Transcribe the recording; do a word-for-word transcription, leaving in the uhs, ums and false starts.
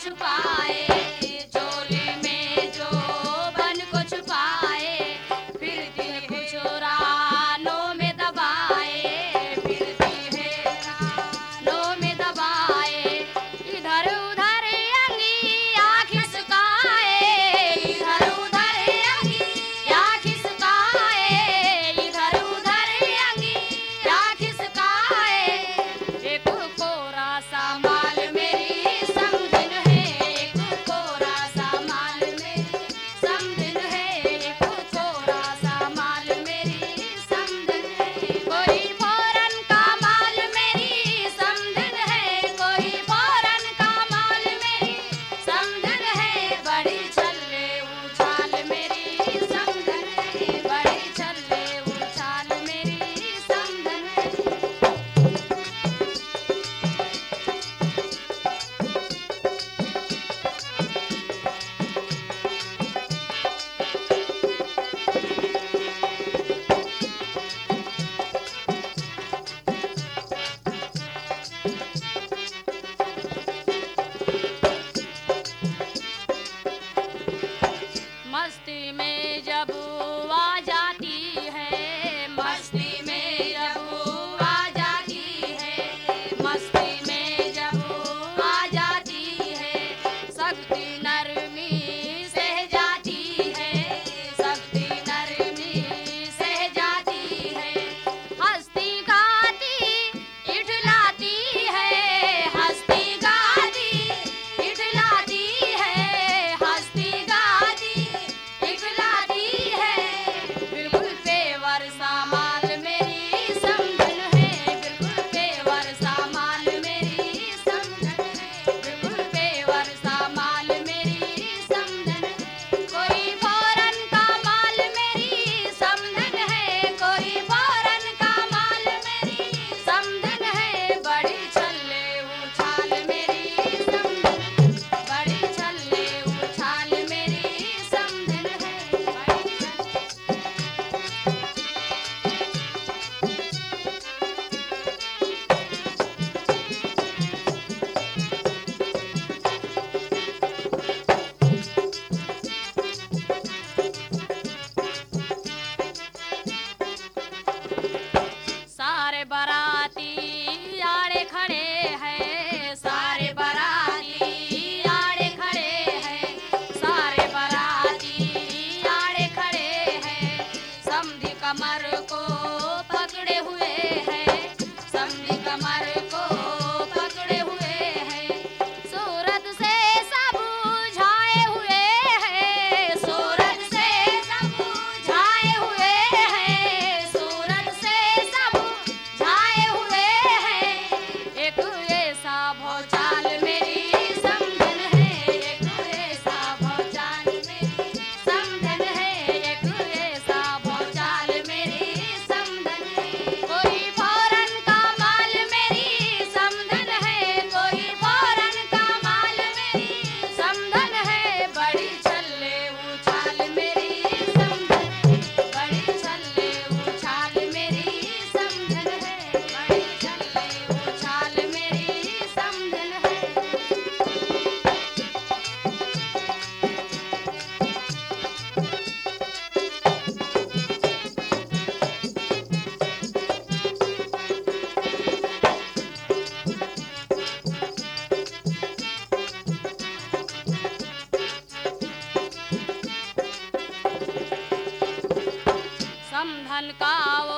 छुपाए, चोली में जो बन को छुपाए, फिरती है कुछ रानों में दबाए, फिरती है रानों में दबाए, इधर उधर अंगिया खिसकाए, इधर उधर अंगिया खिसकाए, इधर उधर अंगिया खिसकाए, एक कोरा सा माल मेरी समधिन है, एक कोरा सा माल मेरी समधिन है, एक कोरा सा माल मेरी समधिन है, कोई फौरन का माल मेरी समधिन है, कोई फौरन का माल मेरी समधिन है, बड़ी छल्ले उछाल मेरी समधिन है, बड़ी छल्ले उछाल मेरी समधिन है। मस्ती में जब आ जाती है, मस्ती में जब आ जाती है, मस्ती में जब आ जाती है, सख्ती नरमी सह जाती है, सख्ती नरमी सह जाती है, हंसती गाती इठलाती है, हंसती गाती इठलाती है, हंसती गाती इठलाती है, बिल्कुल पेवर सा माल मेरी समधिन है, बिल्कुल पेवर सा माल मेरी समधिन है, बिल्कुल पेवर सा माल मेरी समधिन है, कोई फौरन का माल मेरी समधिन है, कोई फौरन का माल मेरी समधिन है, बड़ी छल्ले उछाल मेरी समधिन है, बड़ी छल्ले उछाल मेरी समधिन है, बड़ी छल्ले सारे बाराती आड़े खड़े हैं, सारे बाराती आड़े खड़े हैं, सारे बाराती आड़े खड़े हैं, समधी कमर को पकड़े हुए हैं, समधी कमर को पकड़े हुए हैं, सूरत से सब झाए हुए हैं, सूरत से सब झाए हुए हैं, सूरत से सब झाए हुए हैं, एक ऐसा भौचाल मेरी समधिन है, एक ऐसा भौचाल मेरी समधिन है, एक ऐसा भौचाल मेरी समधिन है, कोई फौरन का माल मेरी समधिन है, कोई फौरन का माल मेरी समधिन है, बड़ी छल्ले उछाल मेरी समधिन है, बड़ी छल्ले उछाल मेरी समधिन है, बड़ी छल्ले उछाल मेरी समधिन है। समधन का